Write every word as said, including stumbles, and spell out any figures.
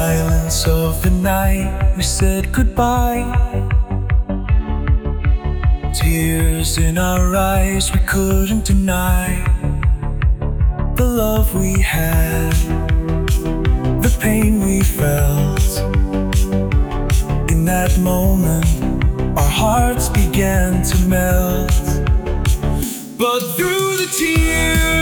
silence of the night, we said goodbye. Tears in our eyes, we couldn't deny the love we had.